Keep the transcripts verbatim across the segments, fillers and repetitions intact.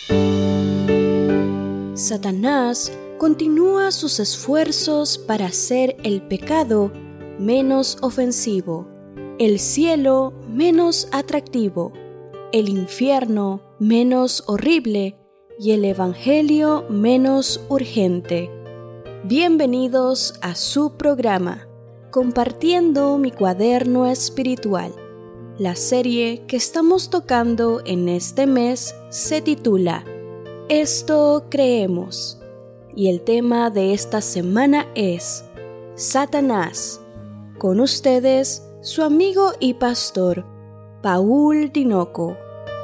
Satanás continúa sus esfuerzos para hacer el pecado menos ofensivo, el cielo menos atractivo, el infierno menos horrible y el evangelio menos urgente. Bienvenidos a su programa, Compartiendo mi cuaderno espiritual. La serie que estamos tocando en este mes se titula Esto creemos, y el tema de esta semana es Satanás. Con ustedes, su amigo y pastor, Paul Tinoco.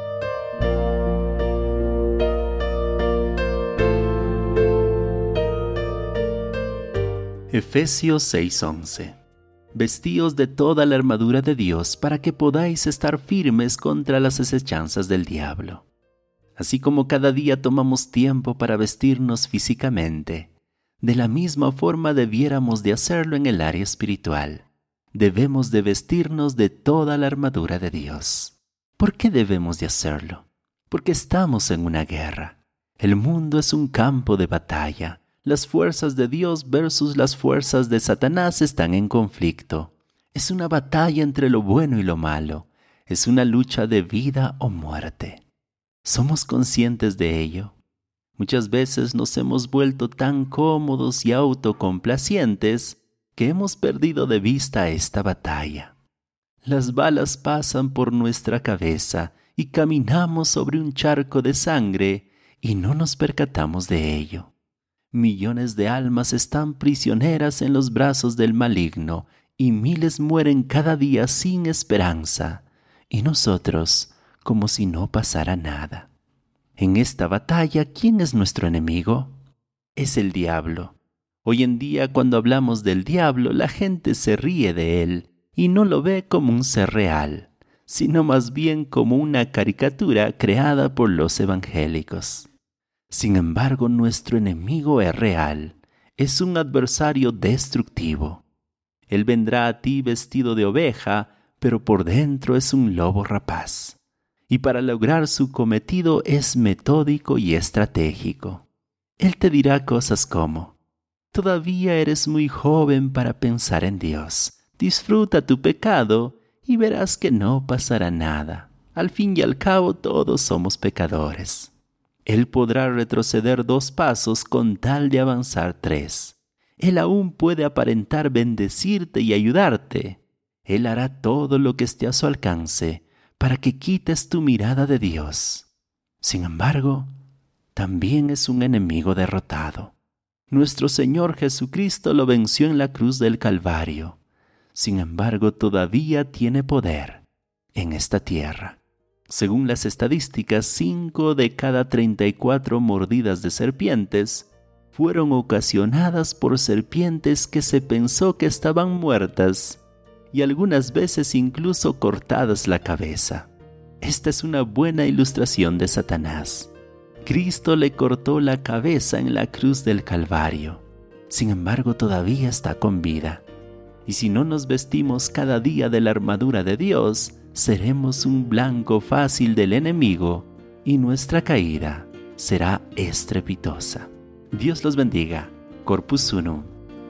Efesios seis once. Vestíos de toda la armadura de Dios para que podáis estar firmes contra las acechanzas del diablo. Así como cada día tomamos tiempo para vestirnos físicamente, de la misma forma debiéramos de hacerlo en el área espiritual. Debemos de vestirnos de toda la armadura de Dios. ¿Por qué debemos de hacerlo? Porque estamos en una guerra. El mundo es un campo de batalla. Las fuerzas de Dios versus las fuerzas de Satanás están en conflicto. Es una batalla entre lo bueno y lo malo. Es una lucha de vida o muerte. ¿Somos conscientes de ello? Muchas veces nos hemos vuelto tan cómodos y autocomplacientes que hemos perdido de vista esta batalla. Las balas pasan por nuestra cabeza y caminamos sobre un charco de sangre y no nos percatamos de ello. Millones de almas están prisioneras en los brazos del maligno y miles mueren cada día sin esperanza, y nosotros como si no pasara nada. En esta batalla, ¿quién es nuestro enemigo? Es el diablo. Hoy en día, cuando hablamos del diablo, la gente se ríe de él y no lo ve como un ser real, sino más bien como una caricatura creada por los evangélicos. Sin embargo, nuestro enemigo es real, es un adversario destructivo. Él vendrá a ti vestido de oveja, pero por dentro es un lobo rapaz. Y para lograr su cometido es metódico y estratégico. Él te dirá cosas como: todavía eres muy joven para pensar en Dios. Disfruta tu pecado y verás que no pasará nada. Al fin y al cabo todos somos pecadores. Él podrá retroceder dos pasos con tal de avanzar tres. Él aún puede aparentar bendecirte y ayudarte. Él hará todo lo que esté a su alcance para que quites tu mirada de Dios. Sin embargo, también es un enemigo derrotado. Nuestro Señor Jesucristo lo venció en la cruz del Calvario. Sin embargo, todavía tiene poder en esta tierra. Según las estadísticas, cinco de cada treinta y cuatro mordidas de serpientes fueron ocasionadas por serpientes que se pensó que estaban muertas, y algunas veces incluso cortadas la cabeza. Esta es una buena ilustración de Satanás. Cristo le cortó la cabeza en la cruz del Calvario. Sin embargo, todavía está con vida. Y si no nos vestimos cada día de la armadura de Dios, seremos un blanco fácil del enemigo y nuestra caída será estrepitosa. Dios los bendiga. Corpus Unum.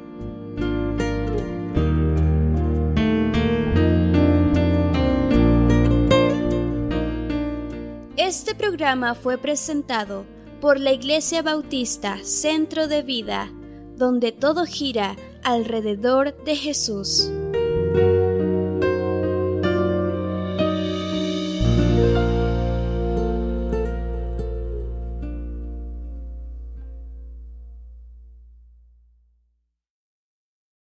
Este programa fue presentado por la Iglesia Bautista Centro de Vida, donde todo gira alrededor de Jesús.